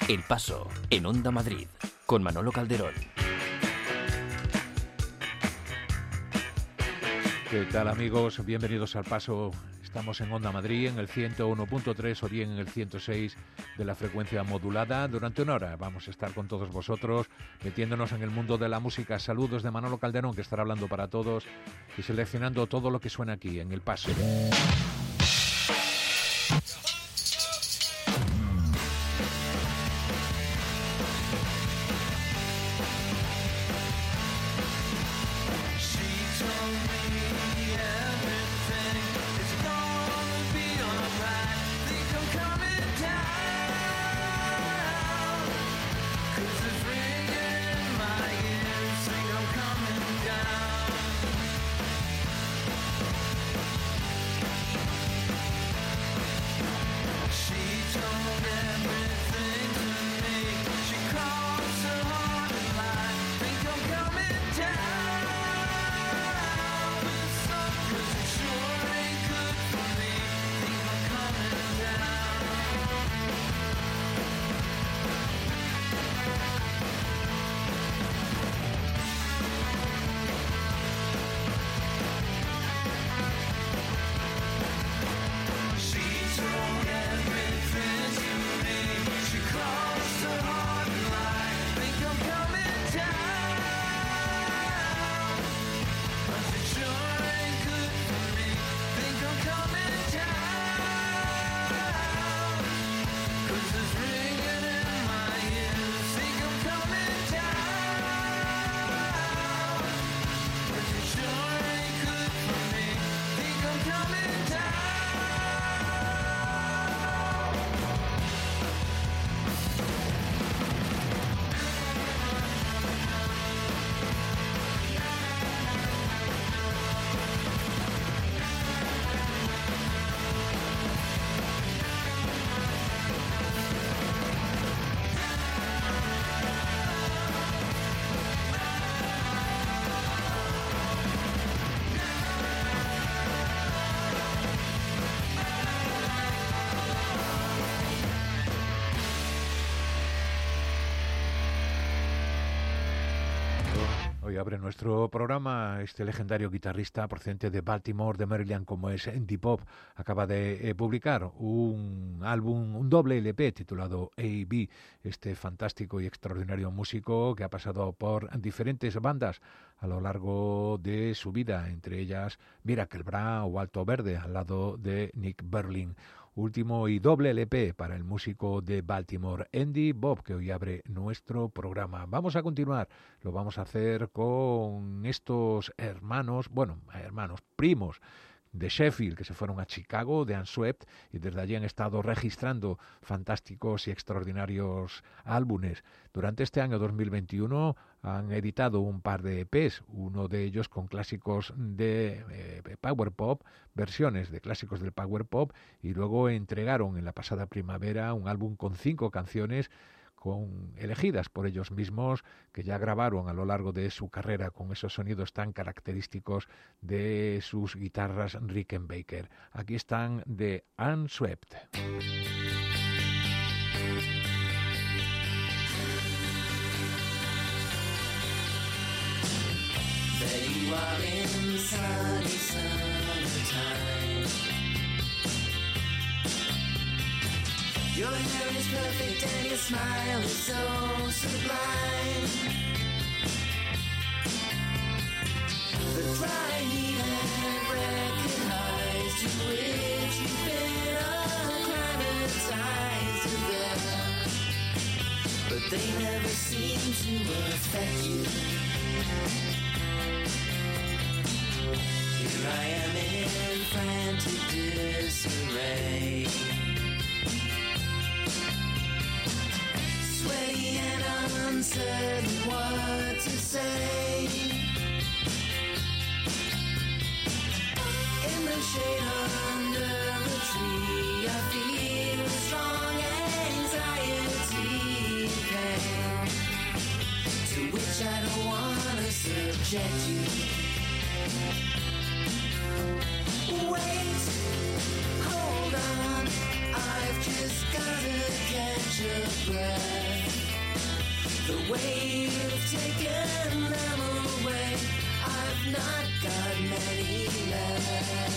El Paso, en Onda Madrid, con Manolo Calderón. ¿Qué tal, amigos? Bienvenidos al Paso. Estamos en Onda Madrid, en el 101.3 o bien en el 106 de la frecuencia modulada. Durante una hora vamos a estar con todos vosotros, metiéndonos en el mundo de la música. Saludos de Manolo Calderón, que estará hablando para todos y seleccionando todo lo que suena aquí, en El Paso. Hoy abre nuestro programa este legendario guitarrista procedente de Baltimore, de Maryland, como es Andy Pop. Acaba de publicar un álbum, un doble LP titulado A.B., este fantástico y extraordinario músico que ha pasado por diferentes bandas a lo largo de su vida, entre ellas Miracle Bra o Alto Verde, al lado de Nick Berlin. Último y doble LP para el músico de Baltimore, Andy Bob, que hoy abre nuestro programa. Vamos a continuar, lo vamos a hacer con estos primos de Sheffield, que se fueron a Chicago, de Unswept, y desde allí han estado registrando fantásticos y extraordinarios álbumes. Durante este año 2021 han editado un par de EPs, uno de ellos con clásicos de Power Pop, versiones de clásicos del Power Pop, y luego entregaron en la pasada primavera un álbum con 5 canciones elegidas por ellos mismos, que ya grabaron a lo largo de su carrera con esos sonidos tan característicos de sus guitarras Rickenbacker. Aquí están de Unswept. There you are in sunny summertime. Your hair is perfect and your smile is so sublime. The dry heat and record highs to which you've been acclimatized to them, but they never seem to affect you. Here I am in frantic disarray, sweaty and uncertain what to say. In the shade under a tree, I feel a strong anxiety and pain, to which I don't want to subject you. Wait, hold on, I've just gotta catch catch a breath. The way you've taken them away, I've not got many left.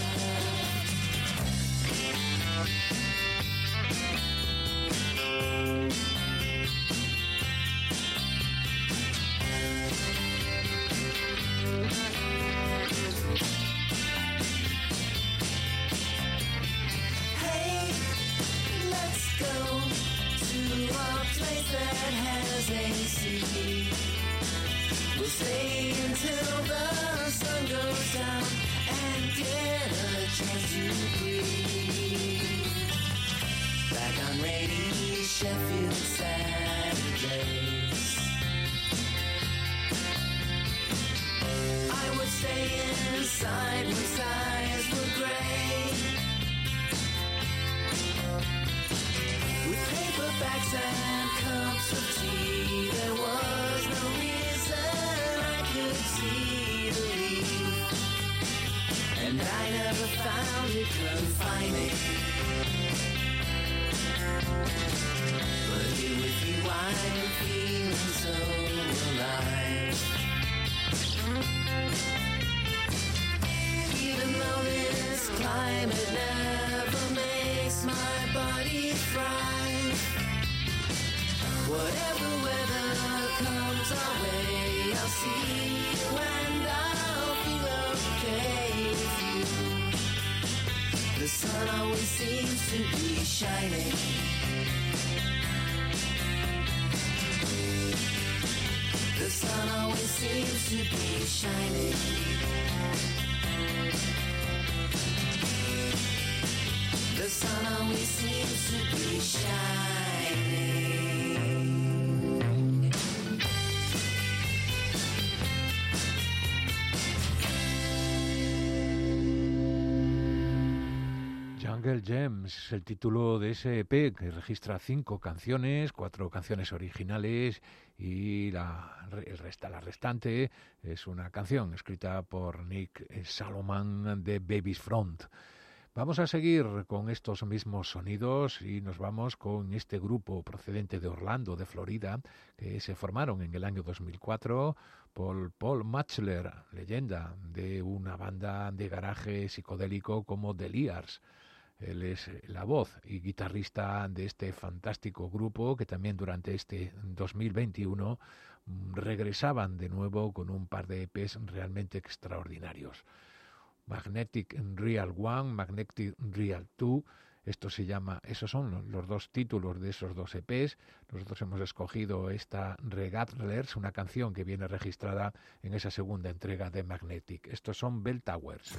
That has AC. We'll stay until the sun goes down and get a chance to breathe. Back on rainy Sheffield Saturdays, I would stay inside when skies were gray, with paperbacks and cups of tea. There was no reason I could see to leave, and I never found it confining. But here with you I'm feeling so alive. Even though this climate never makes my body thrive, whatever weather comes our way, I'll see you and I'll feel okay with you. The sun always seems to be shining. The sun always seems to be shining. The sun always seems to be shining. Jungle Gems es el título de ese EP que registra 5 canciones, 4 canciones originales y la restante es una canción escrita por Nick Salomon de Baby's Front. Vamos a seguir con estos mismos sonidos y nos vamos con este grupo procedente de Orlando, de Florida, que se formaron en el año 2004 por Paul Matchler, leyenda de una banda de garaje psicodélico como The Liars. Él es la voz y guitarrista de este fantástico grupo que también durante este 2021 regresaban de nuevo con un par de EPs realmente extraordinarios. Magnetic Real 1, Magnetic Real 2, esos son los dos títulos de esos dos EPs. Nosotros hemos escogido esta Regattlers, una canción que viene registrada en esa segunda entrega de Magnetic. Estos son Bell Towers.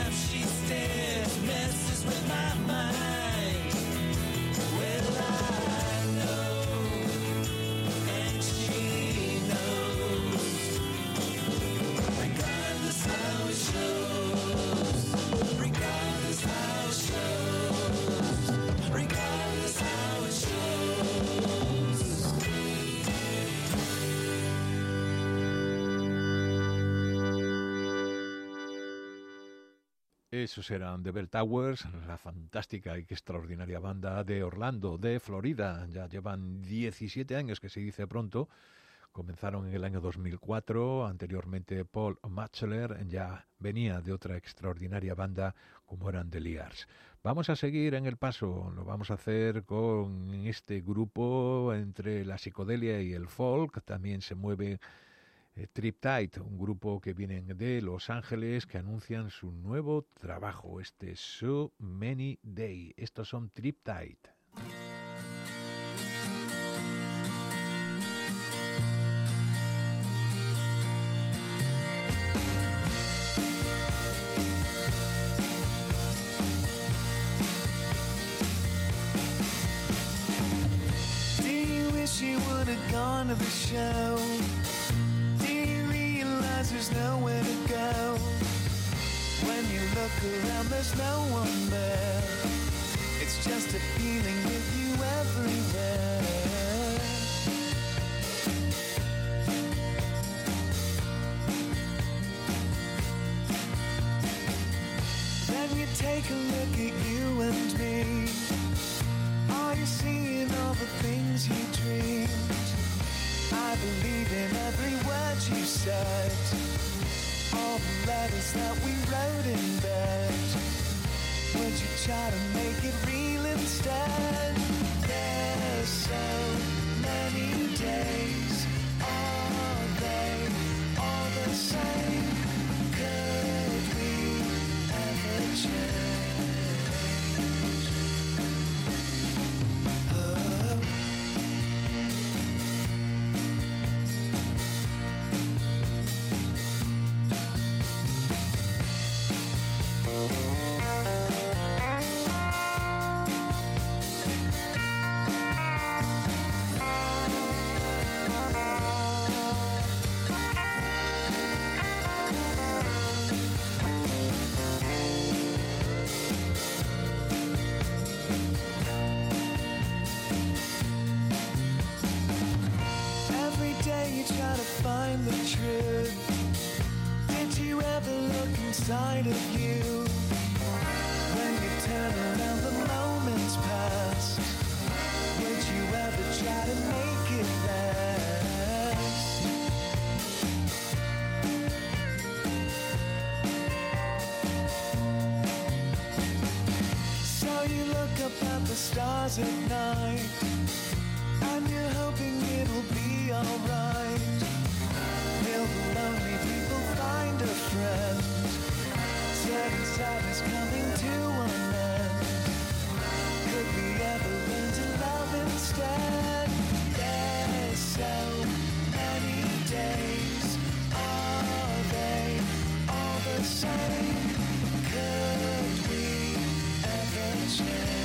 time she stares, messes with my mind. Well, I know, and she knows. Regardless how it shows, regardless how it shows, regardless how it shows. Esos eran The Bell Towers, la fantástica y extraordinaria banda de Orlando, de Florida. Ya llevan 17 años, que se dice pronto. Comenzaron en el año 2004. Anteriormente Paul Matchler ya venía de otra extraordinaria banda como eran The Liars. Vamos a seguir en el paso. Lo vamos a hacer con este grupo entre la psicodelia y el folk. También se mueve Triptide, un grupo que vienen de Los Ángeles, que anuncian su nuevo trabajo, So Many Day. Estos son Triptide. Do you wish you would have gone to the show? There's nowhere to go. When you look around, there's no one there. It's just a feeling with you everywhere. Then you take a look at you and me. Are you seeing all the things you dreamed? I believe in every word you said, all the letters that we wrote in bed. Would you try to make it real instead? There's so many days, are they all the same? Could we ever change? Oh. Find the truth. Did you ever look inside of you? When you turn around, the moments past. Would you ever try to make it last? So you look up at the stars at night, and you're hoping it'll be alright. Will the lonely people find a friend? Certain sadness coming to an end. Could we ever learn to love instead? There's so many days. Are they all the same? Could we ever change?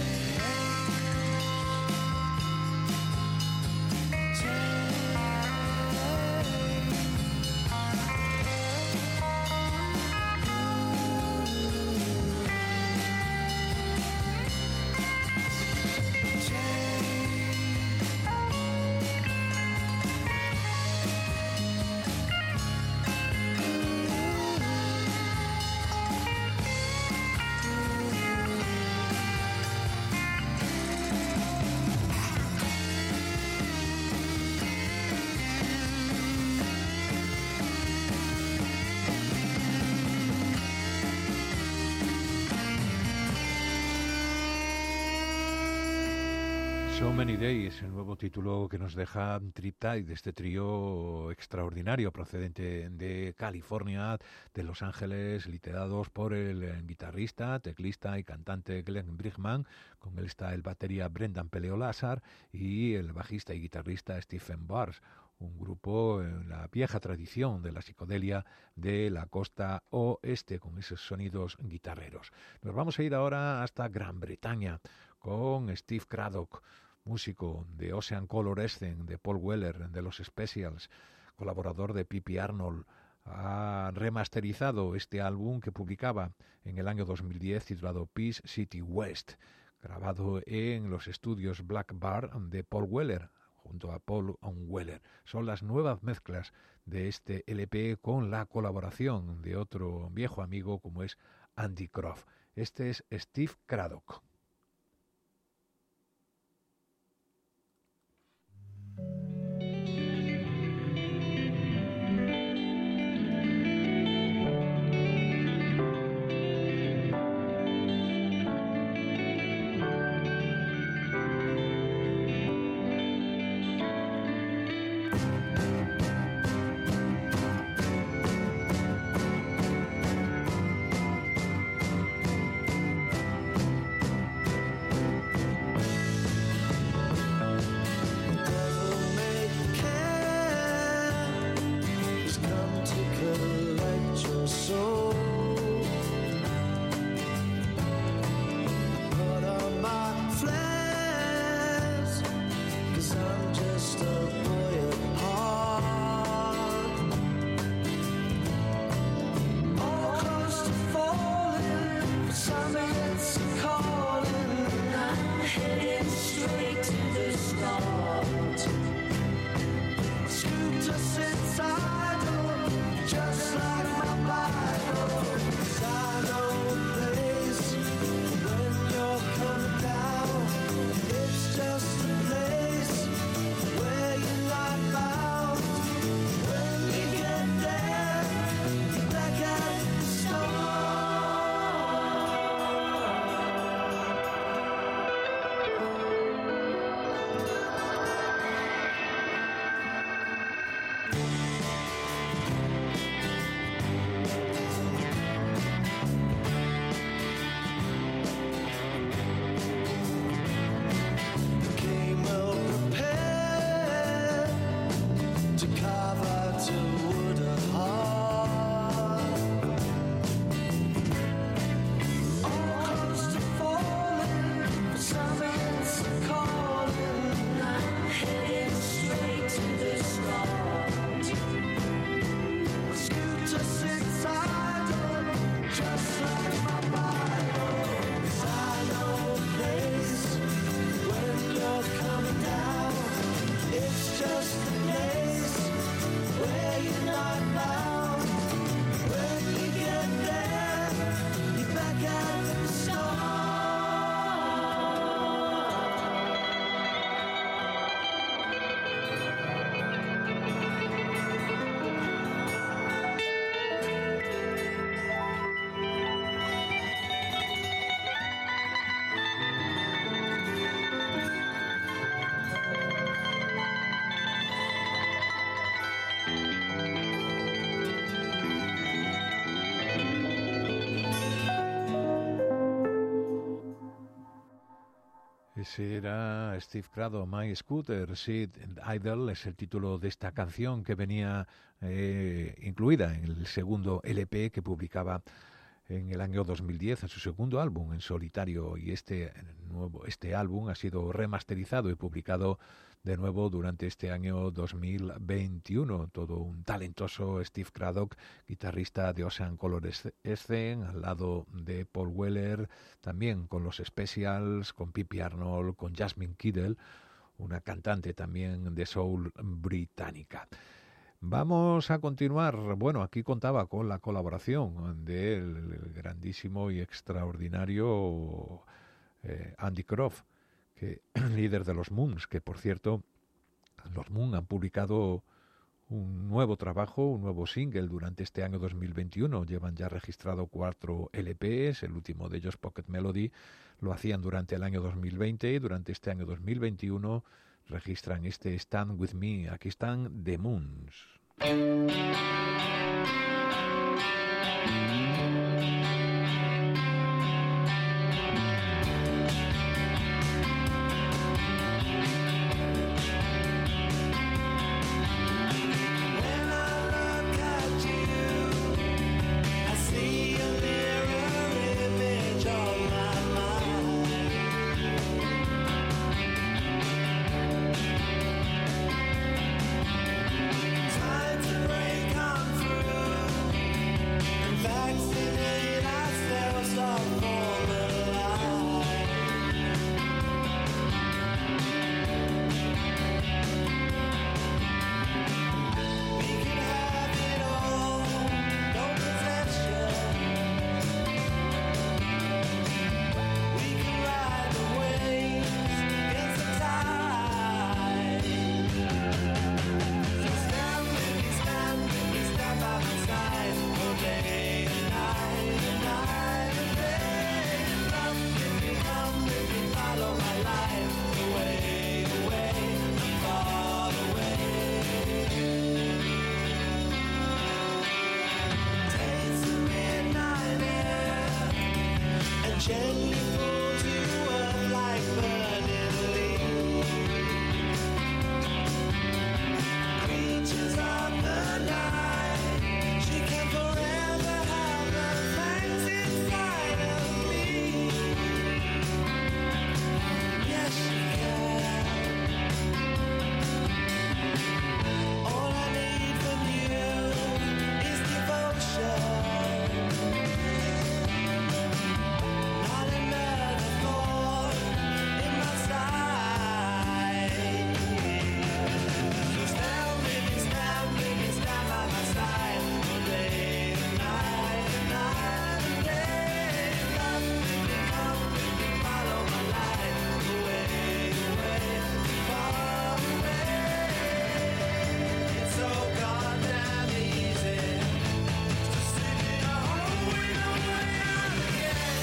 So Many Days, el nuevo título que nos deja Triptide, este trío extraordinario procedente de California, de Los Ángeles, liderados por el guitarrista, teclista y cantante Glenn Brigman. Con él está el batería Brendan Peleolázar y el bajista y guitarrista Stephen Bars. un grupo en la vieja tradición de la psicodelia de la costa oeste, con esos sonidos guitarreros. Nos vamos a ir ahora hasta Gran Bretaña con Steve Craddock, músico de Ocean Color Escene, de Paul Weller, de los Specials, colaborador de Pippi Arnold. Ha remasterizado este álbum que publicaba en el año 2010 titulado Peace City West, grabado en los estudios Black Bar de Paul Weller, junto a Paul Weller. Son las nuevas mezclas de este LP con la colaboración de otro viejo amigo como es Andy Croft. Este es Steve Craddock. Ese era Steve Craddock, My Scooter, Sit Idle, es el título de esta canción que venía incluida en el segundo LP que publicaba en el año 2010, en su segundo álbum en solitario, y este álbum ha sido remasterizado y publicado de nuevo durante este año 2021. Todo un talentoso Steve Craddock, guitarrista de Ocean Color Scene, al lado de Paul Weller, también con los Specials, con Pippi Arnold, con Jasmine Kiddle, una cantante también de soul británica. Vamos a continuar. Bueno, aquí contaba con la colaboración del grandísimo y extraordinario Andy Croft, que líder de los Moons, que por cierto, los Moon han publicado un nuevo trabajo, un nuevo single durante este año 2021. Llevan ya registrado 4 LPs, el último de ellos, Pocket Melody, lo hacían durante el año 2020 y durante este año 2021 registran este Stand With Me. Aquí están The Moons. gently pull to earth like burning leaves. Creatures of the night, she can forever have the fangs inside of me. Yes, she can. All I need from you is devotion. Not another thought in my sight. So stand with me, stand by my side. All day and night and night and day. Come with me, follow my light. Away, far away. It's so goddamn easy to sit in a hole with no way out again.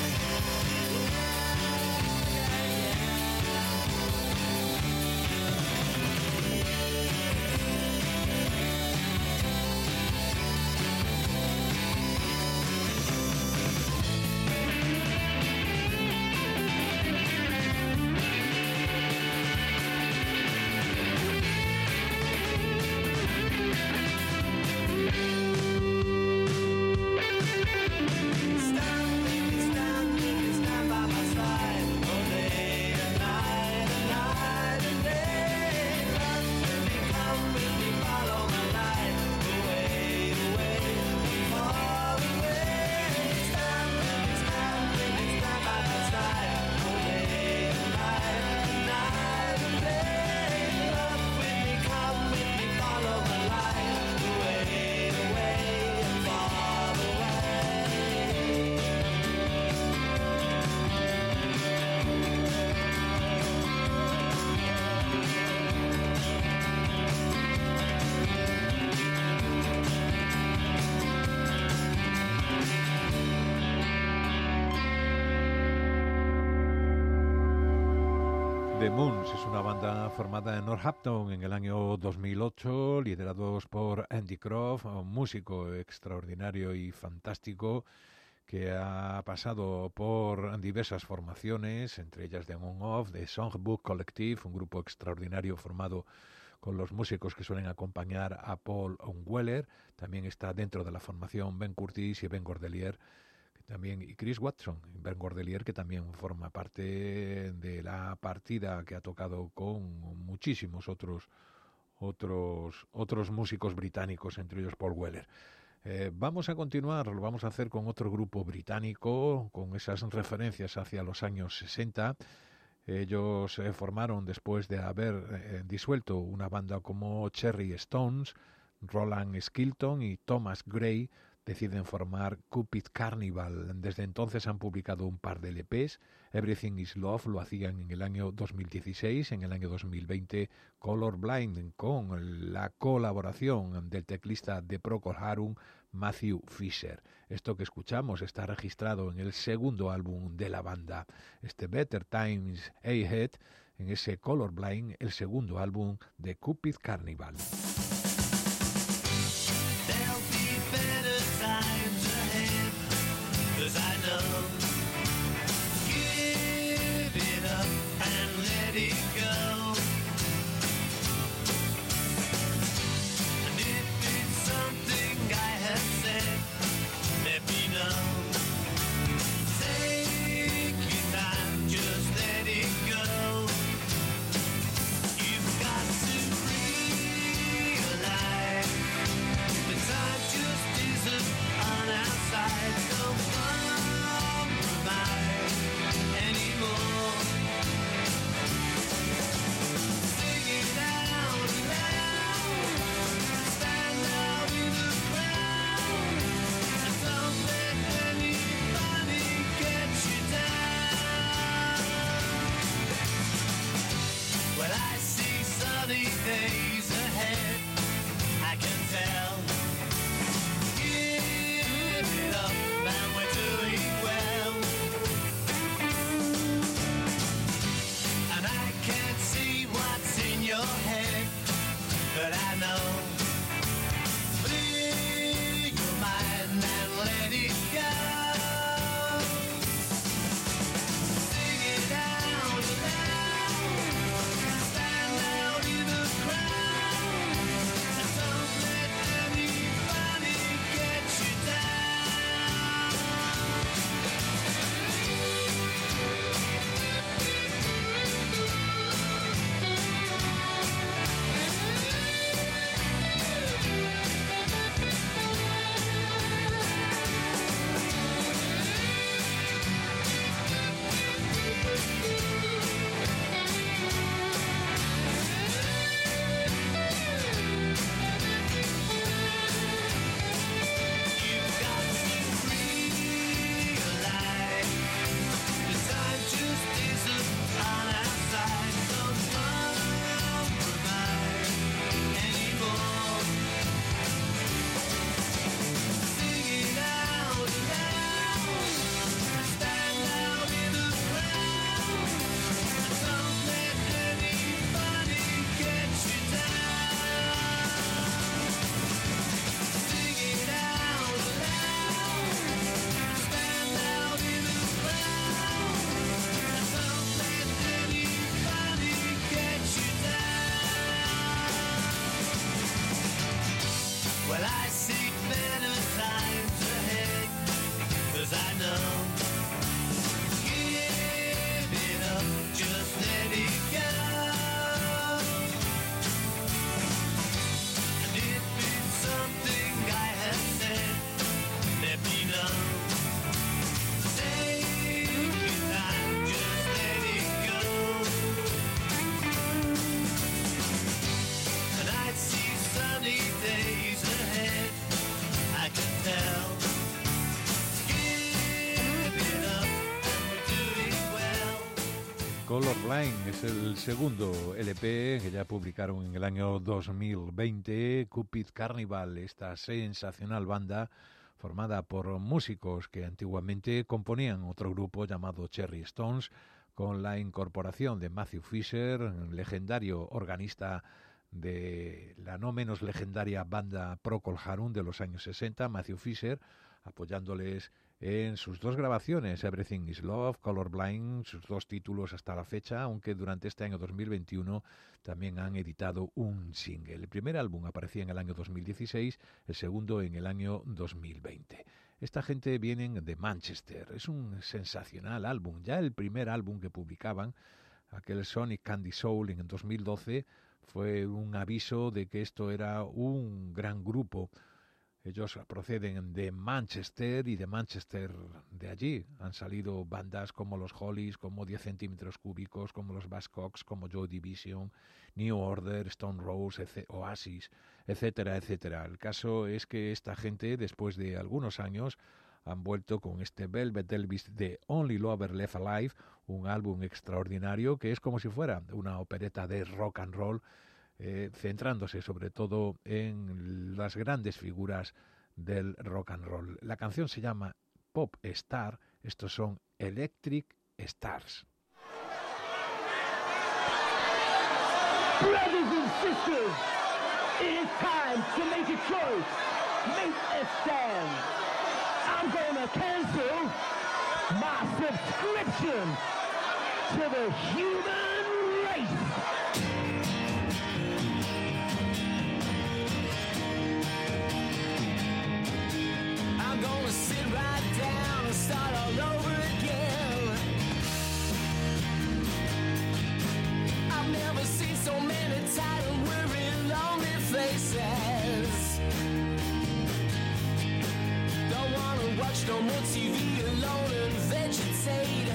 Stand by my side. All day and night and day. Come with me, follow my light. Away, far away. Stand by my side. All day and night and day. Love with me, come with me, follow my light. Away, far away. The Moons es una banda formada en Northampton en el año 2008, liderados por Andy Croft, un músico extraordinario y fantástico que ha pasado por diversas formaciones, entre ellas The On-Off, The Songbook Collective, un grupo extraordinario formado con los músicos que suelen acompañar a Paul Weller. También está dentro de la formación Ben Curtis y Ben Cordelier, también, y Chris Watson, Ben Cordelier, que también forma parte de la partida que ha tocado con muchísimos otros músicos británicos, entre ellos Paul Weller. Vamos a continuar, lo vamos a hacer con otro grupo británico, con esas referencias hacia los años 60. Ellos se formaron después de haber disuelto una banda como Cherry Stones. Roland Skilton y Thomas Gray deciden formar Cupid Carnival. Desde entonces han publicado un par de LPs. Everything is Love lo hacían en el año 2016, en el año 2020 Colorblind, con la colaboración del teclista de Procol Harum, Matthew Fisher. Esto que escuchamos está registrado en el segundo álbum de la banda, Better Times Ahead, en ese Colorblind, el segundo álbum de Cupid Carnival. Cause I know, give it up and let it go. And if it's something I have said, let me know. Take your time, just let it go. You've got to breathe Colorblind es el segundo LP que ya publicaron en el año 2020, Cupid Carnival, esta sensacional banda formada por músicos que antiguamente componían otro grupo llamado Cherry Stones, con la incorporación de Matthew Fisher, legendario organista de la no menos legendaria banda Procol Harum de los años 60, Matthew Fisher, apoyándoles en sus dos grabaciones, Everything is Love, Colorblind, sus dos títulos hasta la fecha, aunque durante este año 2021 también han editado un single. El primer álbum aparecía en el año 2016, el segundo en el año 2020. Esta gente vienen de Manchester, es un sensacional álbum. Ya el primer álbum que publicaban, aquel Sonic Candy Soul en 2012, fue un aviso de que esto era un gran grupo. Ellos proceden de Manchester y de Manchester de allí han salido bandas como los Hollies, como 10 centímetros cúbicos, como los Buzzcocks, como Joy Division, New Order, Stone Roses, Oasis, etcétera, etcétera. El caso es que esta gente, después de algunos años, han vuelto con este Velvet Elvis de Only Lover Left Alive, un álbum extraordinario que es como si fuera una opereta de rock and roll, centrándose sobre todo en las grandes figuras del rock and roll. La canción se llama Pop Star, estos son Electric Stars. Brothers and sisters, it is time to make a choice, make a stand. I'm gonna cancel my subscription to the human race. I'm gonna sit right down and start all over again. I've never seen so many tired and weary, lonely faces. Don't wanna watch no more TV alone and vegetate.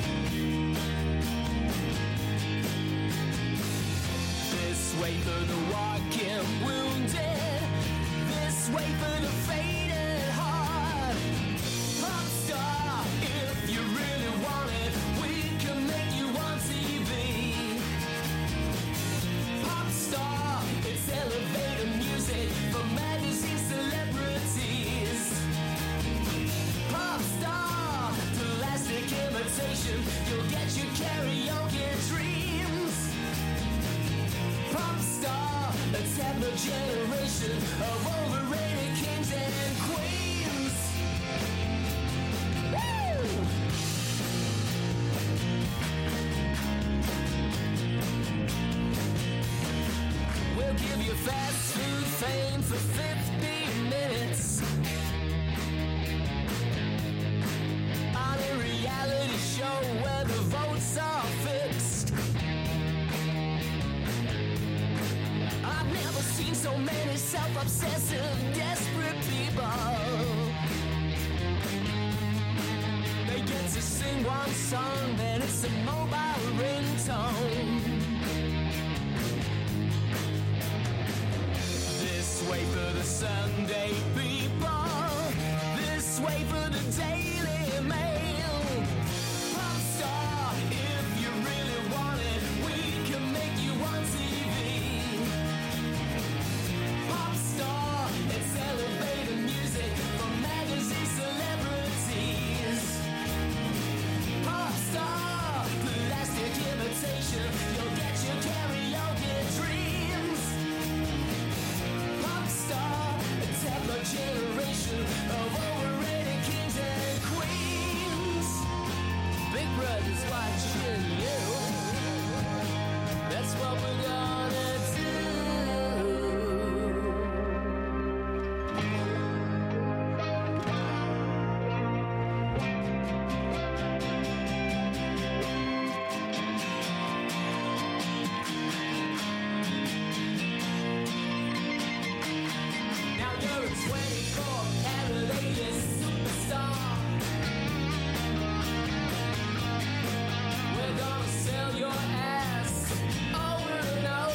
This way for the walking wounded, this way for the faded heart. Pop star, if you really want it, we can make you on TV. Pop star, it's elevator music for magazine celebrities. Pop star, plastic imitation, you'll get your karaoke dreams. Pop star, let's have a generation of overrated kings and queens. Woo! We'll give you fast food fame for 50 minutes on a reality show where the votes are fixed. I've never seen so many self-obsessive, desperate people. They get to sing one song, then it's a mobile ringtone. This way for the Sunday people, this way for the Daily Mail. Pop star, if you really want it, we can make you on TV. Pop star, it's elevator music for magazine celebrities. Pop star, plastic imitation, you'll get your karaoke dreams. Pop star, it's a generation of overrated kings and queens. Big Brother's watching you. That's what we're gonna do. Now you're a 24-carat superstar. We're gonna sell your ass over and over.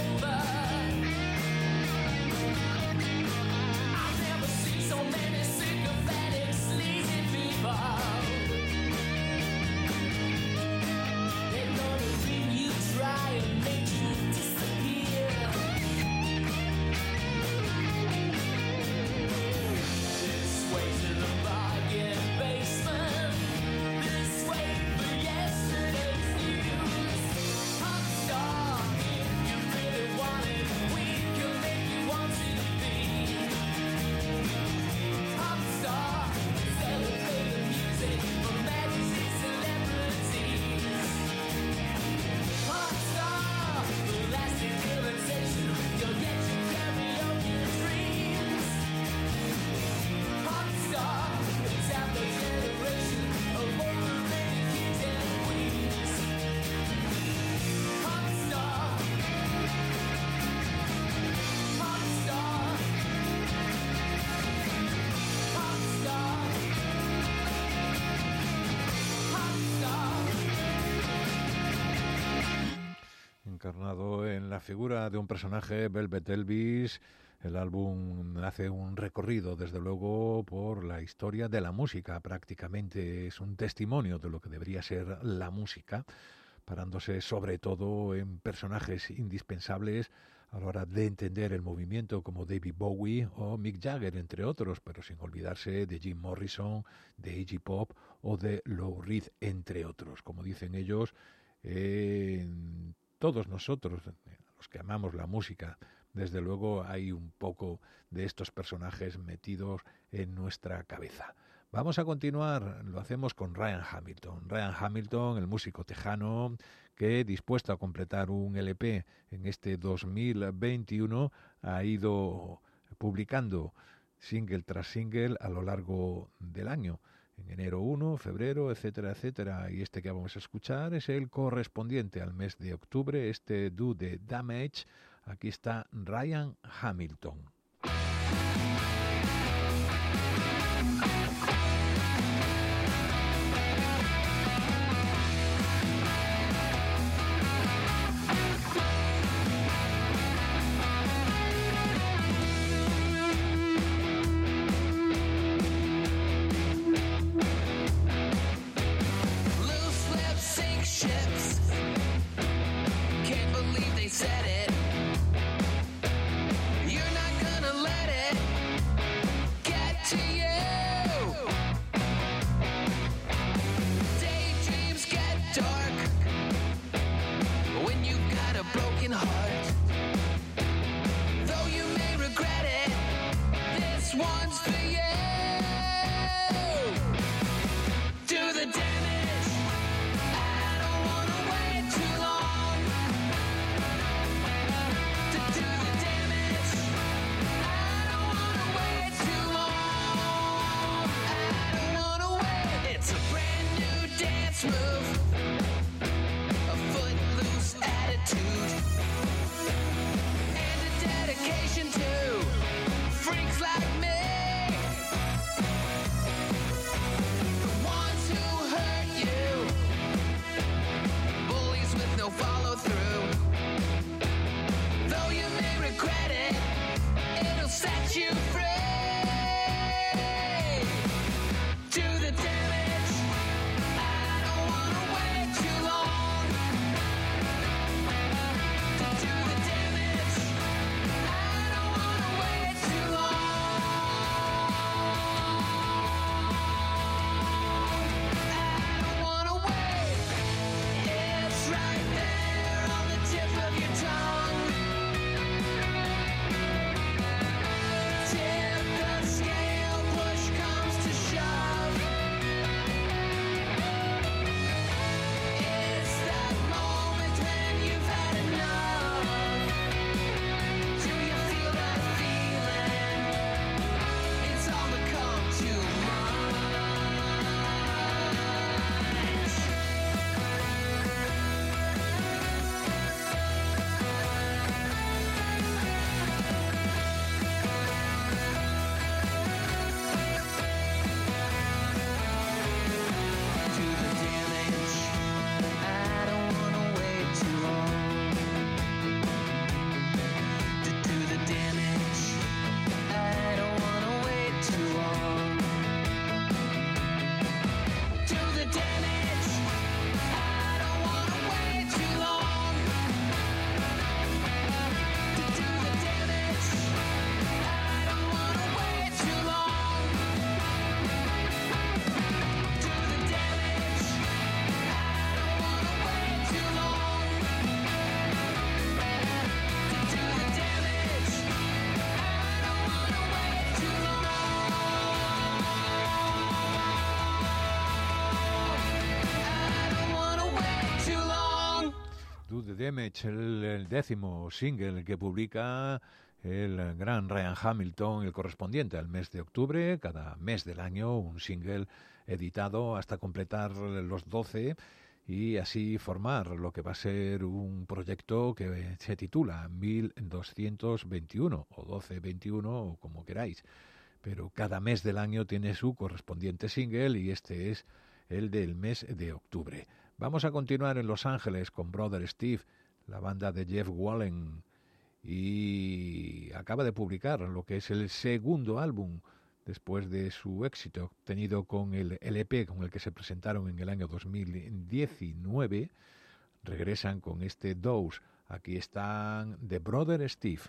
encarnado en la figura de un personaje, Velvet Elvis. El álbum hace un recorrido, desde luego, por la historia de la música. Prácticamente es un testimonio de lo que debería ser la música, parándose sobre todo en personajes indispensables a la hora de entender el movimiento, como David Bowie o Mick Jagger, entre otros, pero sin olvidarse de Jim Morrison, de Iggy Pop o de Lou Reed, entre otros. Como dicen ellos, todos nosotros, los que amamos la música, desde luego hay un poco de estos personajes metidos en nuestra cabeza. Vamos a continuar, lo hacemos con Ryan Hamilton. Ryan Hamilton, el músico tejano, que dispuesto a completar un LP en este 2021, ha ido publicando single tras single a lo largo del año. En enero 1, febrero, etcétera, etcétera. Y este que vamos a escuchar es el correspondiente al mes de octubre, este Do the Damage. Aquí está Ryan Hamilton. Damage, el 10º single que publica el gran Ryan Hamilton, el correspondiente al mes de octubre, cada mes del año un single editado hasta completar los 12 y así formar lo que va a ser un proyecto que se titula 1221 o 1221 o como queráis, pero cada mes del año tiene su correspondiente single y este es el del mes de octubre. Vamos a continuar en Los Ángeles con Brother Steve. la banda de Jeff Wallen, y acaba de publicar lo que es el segundo álbum después de su éxito obtenido con el LP con el que se presentaron en el año 2019. Regresan con este Dose. Aquí están The Brother Steve.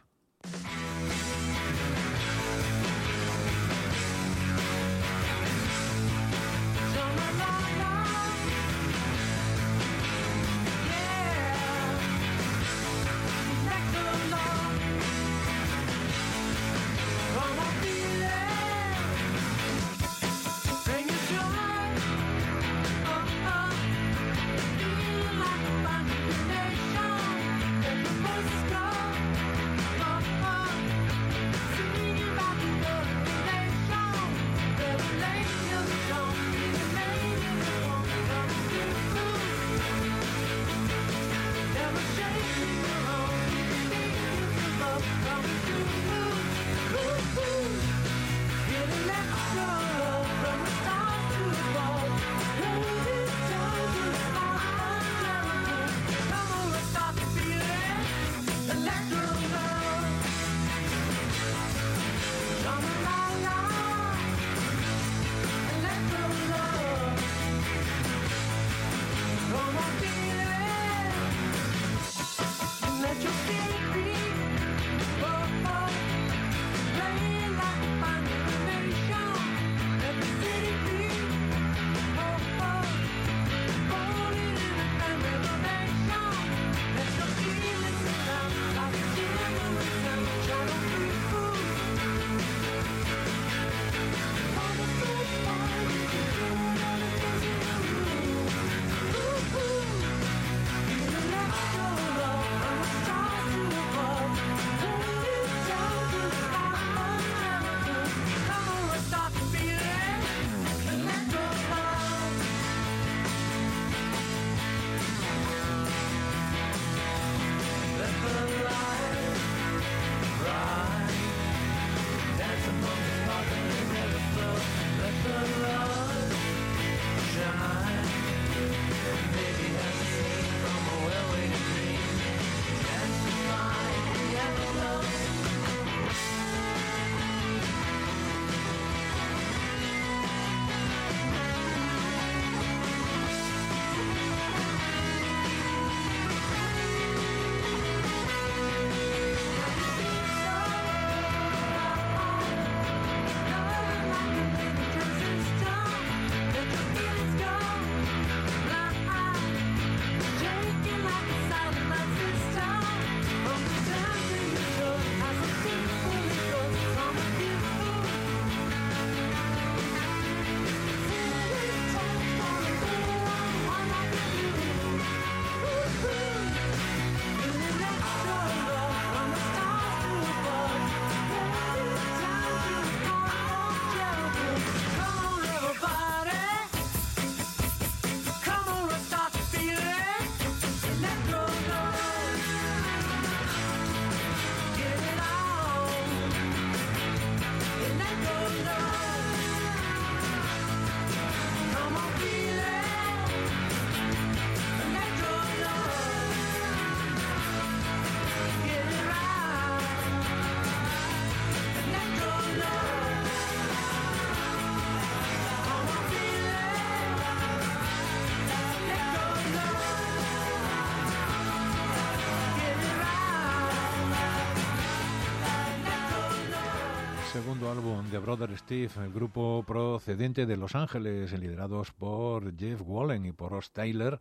Segundo álbum de Brother Steve, el grupo procedente de Los Ángeles, liderados por Jeff Wallen y por Ross Taylor,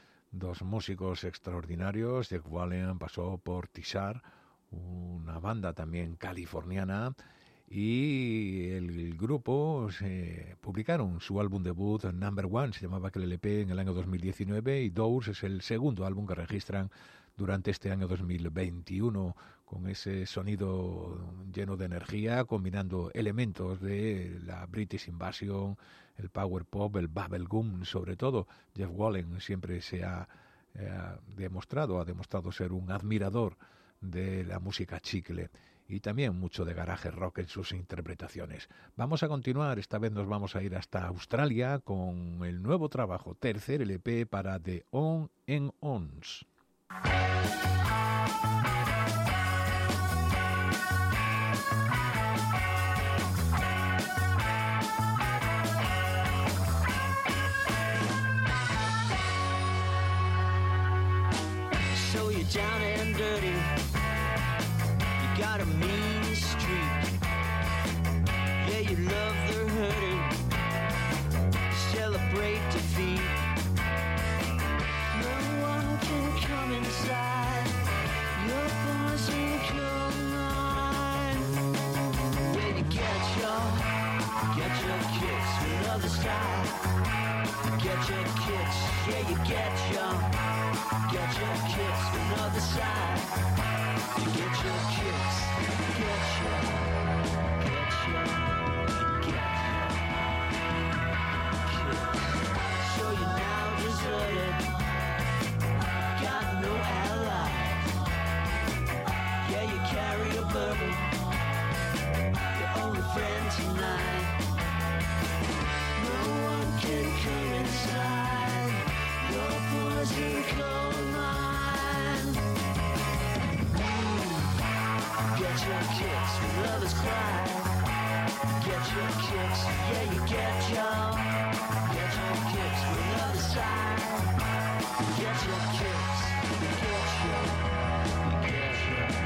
dos músicos extraordinarios. Jeff Wallen pasó por Tishar, una banda también californiana, y el grupo publicaron su álbum debut, Number One, se llamaba aquel LP, en el año 2019, y Dose es el segundo álbum que registran durante este año 2021, con ese sonido lleno de energía, combinando elementos de la British Invasion, el power pop, el bubblegum, sobre todo. Jeff Wallen siempre se ha demostrado ser un admirador de la música chicle y también mucho de garaje rock en sus interpretaciones. Vamos a continuar, esta vez nos vamos a ir hasta Australia con el nuevo trabajo, tercer LP para The On and Ons. So you're down and dirty. You got a mean streak. Yeah, you love the hurting. Celebrate defeat. No one can come inside your poison cold mind. Yeah, you get your kicks from the other side. Get your kicks, yeah, you get your kicks from the other side. You get your kicks, get your kicks. So you're now deserted, got no allies. Yeah, you carry a burden, your only friend tonight. No one can come inside your poison cold mind. Get your kicks when others cry. Get your kicks, yeah, you get your kicks from the other side. Get your kicks, get your kicks.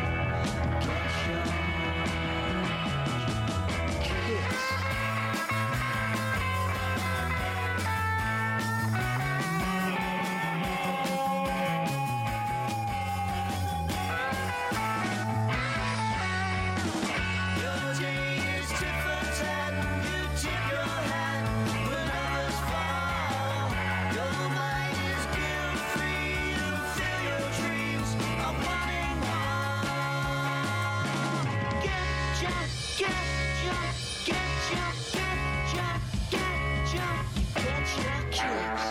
Your day is tit for tat. You tip your hat when others fall. Your mind is guilt-free. You fill your dreams of wanting more. Get your kicks.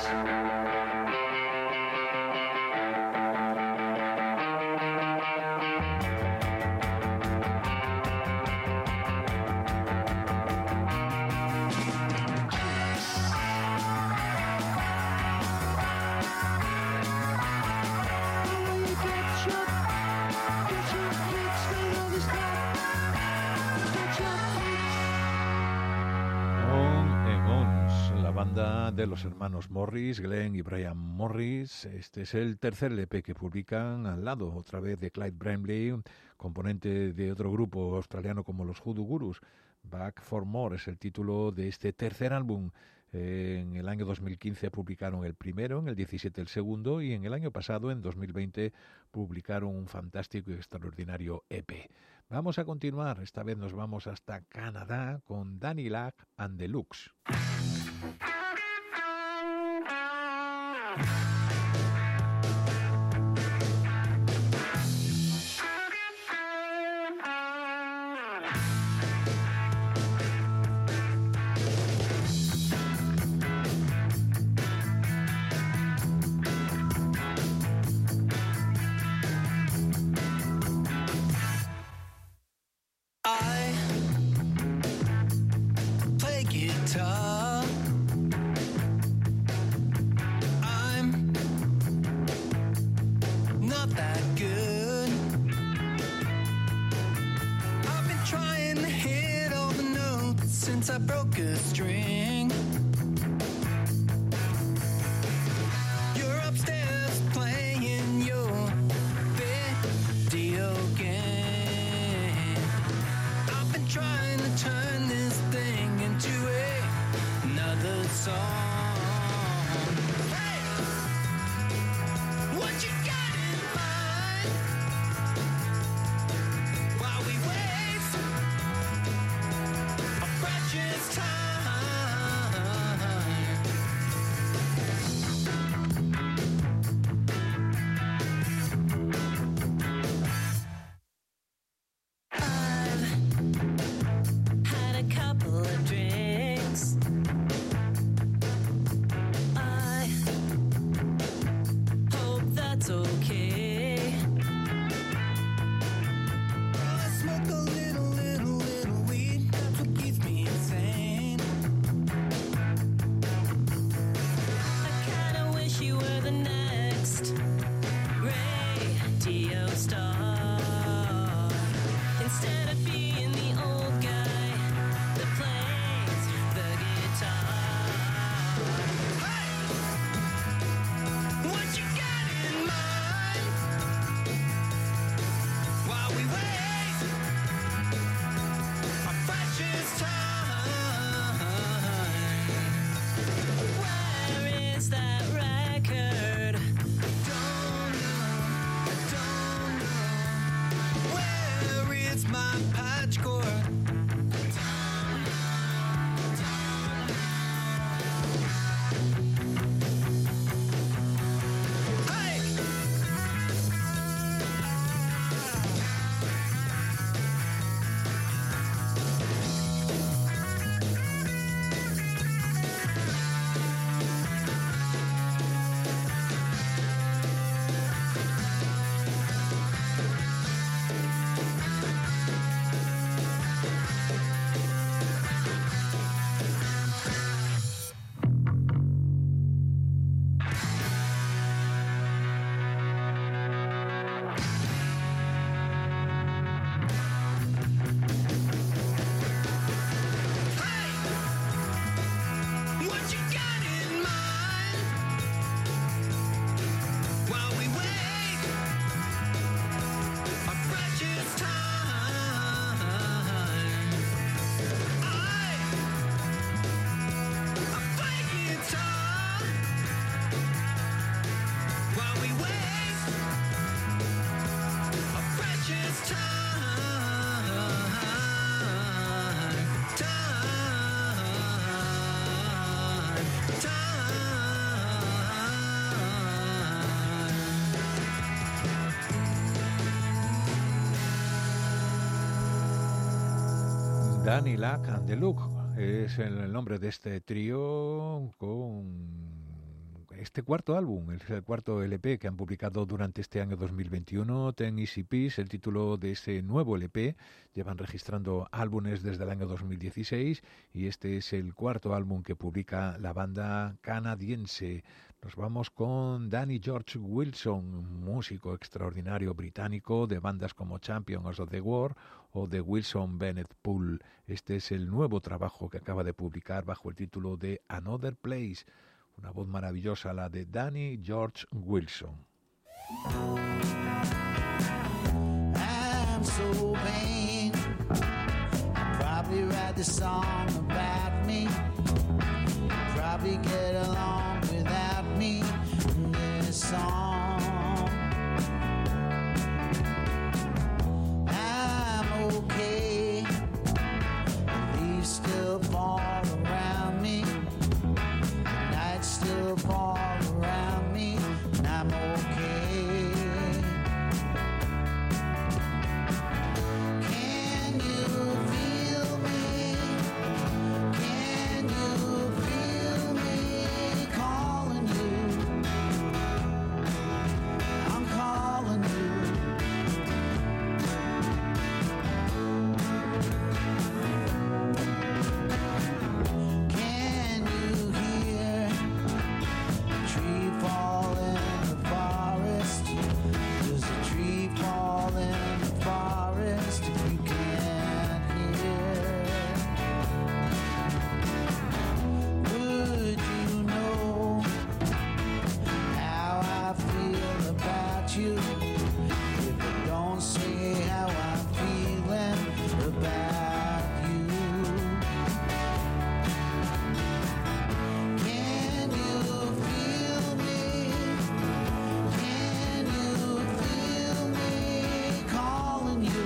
On and Ons, la banda de los hermanos Morris, Glenn y Brian Morris. Este es el tercer LP que publican al lado, otra vez, de Clyde Bramley, componente de otro grupo australiano como los Hoodoo Gurus. Back for More es el título de este tercer álbum. En el año 2015 publicaron el primero, en el 17 el segundo, y en el año pasado, en 2020, publicaron un fantástico y extraordinario EP. Vamos a continuar, esta vez nos vamos hasta Canadá con Danny Lag and the Lux. I play guitar. I'm not that good. I've been trying to hit all the notes since I broke a string. You're upstairs playing your video game. I've been trying to turn this thing into another song. Hey! What you got in mind? While we waste our precious time. I've had a couple of drinks. I hope that's okay. I smoke a little weed. That's what keeps me insane. I kinda wish you were the next rain. Danny Lac and the Look es el nombre de este trío con este cuarto álbum, es el cuarto LP que han publicado durante este año 2021, Ten Easy Peace, el título de ese nuevo LP. Llevan registrando álbumes desde el año 2016 y este es el cuarto álbum que publica la banda canadiense. Nos vamos con Danny George Wilson, músico extraordinario británico de bandas como Champions of the War o The Wilson Bennett Pool. Este es el nuevo trabajo que acaba de publicar bajo el título de Another Place. Una voz maravillosa, la de Danny George Wilson. I'm so vain. Probably write the song about me. Probably get along without me in this song. I'm okay. Leaves still fall around me. Nights still fall around me. And I'm okay. Can you feel me? Can you feel me calling you? I'm calling you. Can you hear a tree fall in the forest? There's a tree fall in the forest if you can't hear. Would you know how I feel about you if I don't say how I'm feeling about you? Can you feel me? Can you feel me calling you?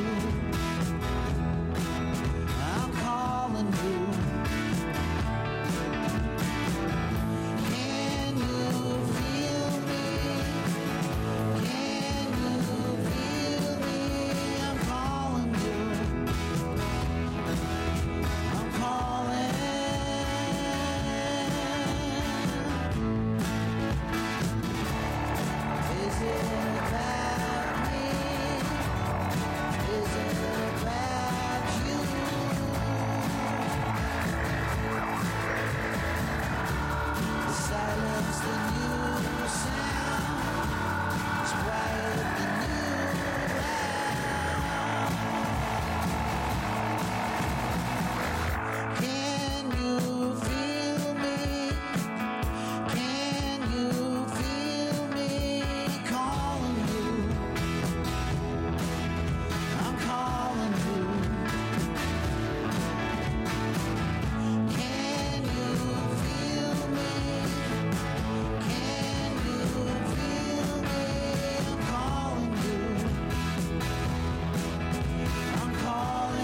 I'm calling you. Can you feel me? Can you feel me? I'm calling you. I'm calling. Is it about me? Is it about you? The silence, the new sound is quiet, the new loud. Can you feel me? Can you feel me calling you? I'm calling you. Can you feel me? Can you feel me? I'm calling you. I'm calling.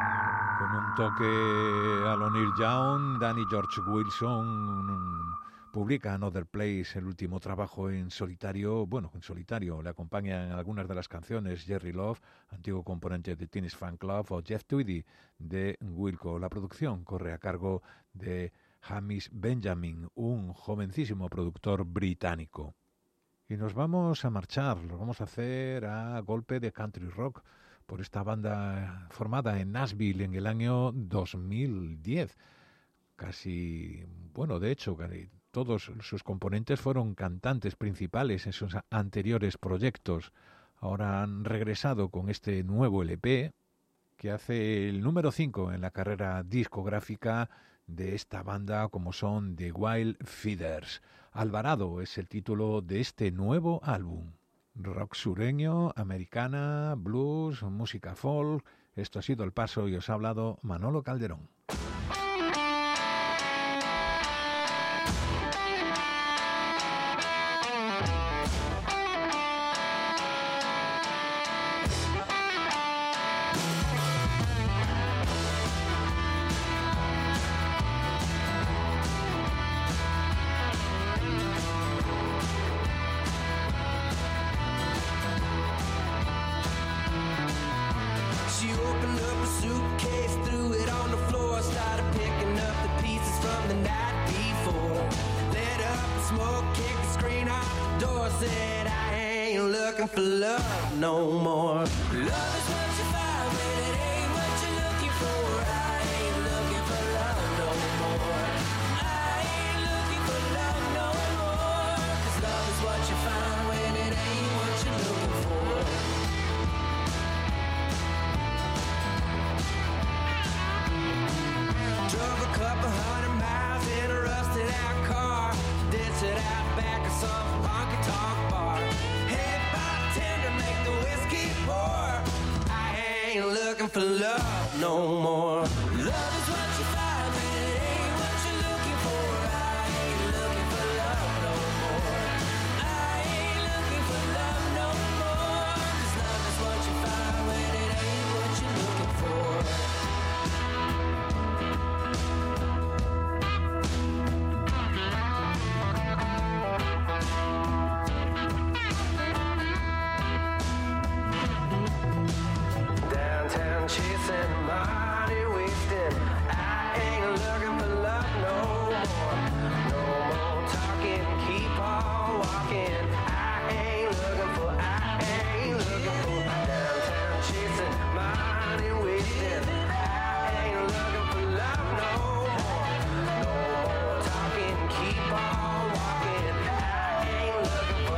Con un toque a lo Neil Young, Danny George Wilson publica Another Place, el último trabajo en solitario. Bueno, en solitario le acompañan en algunas de las canciones Jerry Love, antiguo componente de Teenage Fan Club, o Jeff Tweedy de Wilco. La producción corre a cargo de Hamish Benjamin, un jovencísimo productor británico. Y nos vamos a marchar, lo vamos a hacer a golpe de country rock por esta banda formada en Nashville en el año 2010. Casi, bueno, de hecho, todos sus componentes fueron cantantes principales en sus anteriores proyectos. Ahora han regresado con este nuevo LP que hace el número 5 en la carrera discográfica de esta banda, como son The Wild Feeders. Alvarado es el título de este nuevo álbum. Rock sureño, americana, blues, música folk. Esto ha sido El Paso y os ha hablado Manolo Calderón. She opened up a suitcase, threw it on the floor, started picking up the pieces from the night before. Lit up the smoke, kicked the screen out the door, said I ain't looking for love no more. Love is what you find when it ain't what you're looking for. I ain't looking for love no more. I ain't looking for love no more. 'Cause love is what you find when it ain't what you're looking for. Drove a couple 100 miles in a rusted out car, ditched it out back of some honky tonk bar. Hey bartender, make the whiskey pour. I ain't looking for love no more. Love is what you find when it ain't what you're looking for. I ain't looking for love no more. I ain't looking for love no more. 'Cause love is what you find when it ain't what you're looking for. Downtown chasing money wasting. I ain't looking for love no more. No more talking, keep on walking. I ain't looking for. Downtown chasing money wasting. I ain't looking for love no more. No more talking, keep on walking. I ain't looking for.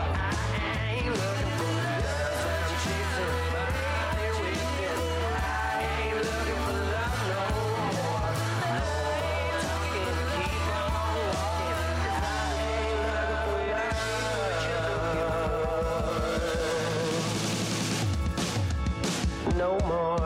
Downtown chasing money wasting. I ain't looking for love no more. No more talking, keep on walking. 'Cause I ain't looking for love no more.